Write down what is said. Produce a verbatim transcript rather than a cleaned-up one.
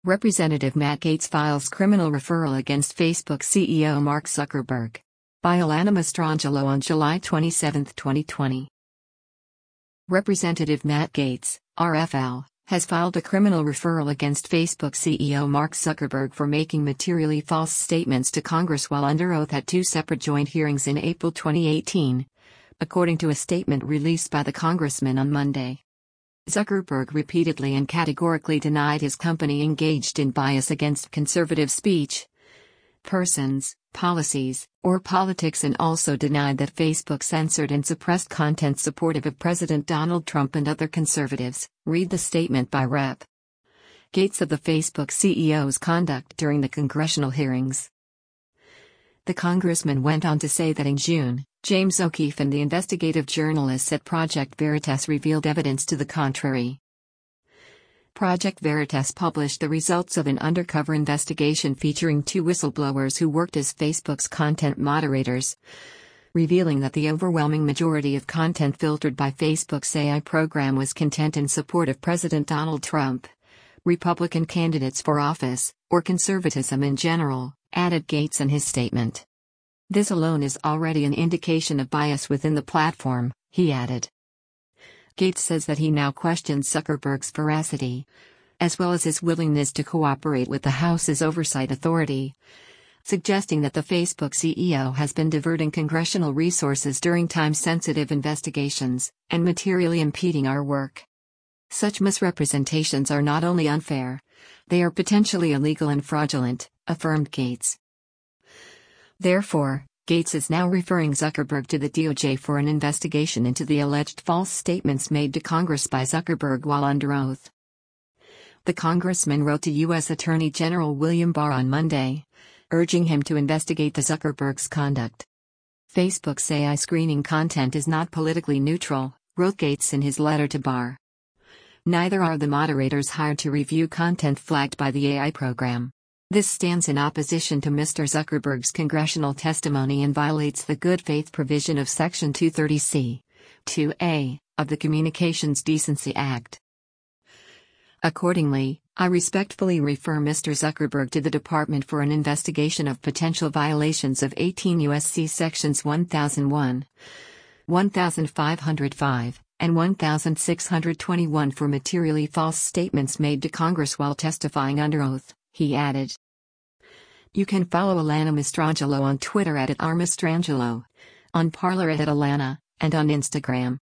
Representative Matt Gaetz files criminal referral against Facebook C E O Mark Zuckerberg. By Alana Mastrangelo on July twenty-seventh, twenty twenty. Representative Matt Gaetz, R F L, has filed a criminal referral against Facebook C E O Mark Zuckerberg for making materially false statements to Congress while under oath at two separate joint hearings in April twenty eighteen, according to a statement released by the congressman on Monday. Zuckerberg repeatedly and categorically denied his company engaged in bias against conservative speech, persons, policies, or politics, and also denied that Facebook censored and suppressed content supportive of President Donald Trump and other conservatives. Read the statement by Representative Gaetz of the Facebook C E O's conduct during the congressional hearings. The congressman went on to say that in June, James O'Keefe and the investigative journalists at Project Veritas revealed evidence to the contrary. Project Veritas published the results of an undercover investigation featuring two whistleblowers who worked as Facebook's content moderators, revealing that the overwhelming majority of content filtered by Facebook's A I program was content in support of President Donald Trump, Republican candidates for office, or conservatism in general, added Gaetz in his statement. This alone is already an indication of bias within the platform, he added. Gaetz says that he now questions Zuckerberg's veracity, as well as his willingness to cooperate with the House's oversight authority, suggesting that the Facebook C E O has been diverting congressional resources during time-sensitive investigations, and materially impeding our work. Such misrepresentations are not only unfair, they are potentially illegal and fraudulent, affirmed Gaetz. Therefore, Gaetz is now referring Zuckerberg to the D O J for an investigation into the alleged false statements made to Congress by Zuckerberg while under oath. The congressman wrote to U S Attorney General William Barr on Monday, urging him to investigate the Zuckerberg's conduct. Facebook's A I screening content is not politically neutral, wrote Gaetz in his letter to Barr. Neither are the moderators hired to review content flagged by the A I program. This stands in opposition to Mister Zuckerberg's congressional testimony and violates the good faith provision of Section two thirty C, two A, of the Communications Decency Act. Accordingly, I respectfully refer Mister Zuckerberg to the Department for an investigation of potential violations of eighteen U S C Sections one thousand one, one thousand five hundred five, and one thousand six hundred twenty-one for materially false statements made to Congress while testifying under oath, he added. You can follow Alana Mastrangelo on Twitter at, at r mastrangelo, on Parler at, at Alana, and on Instagram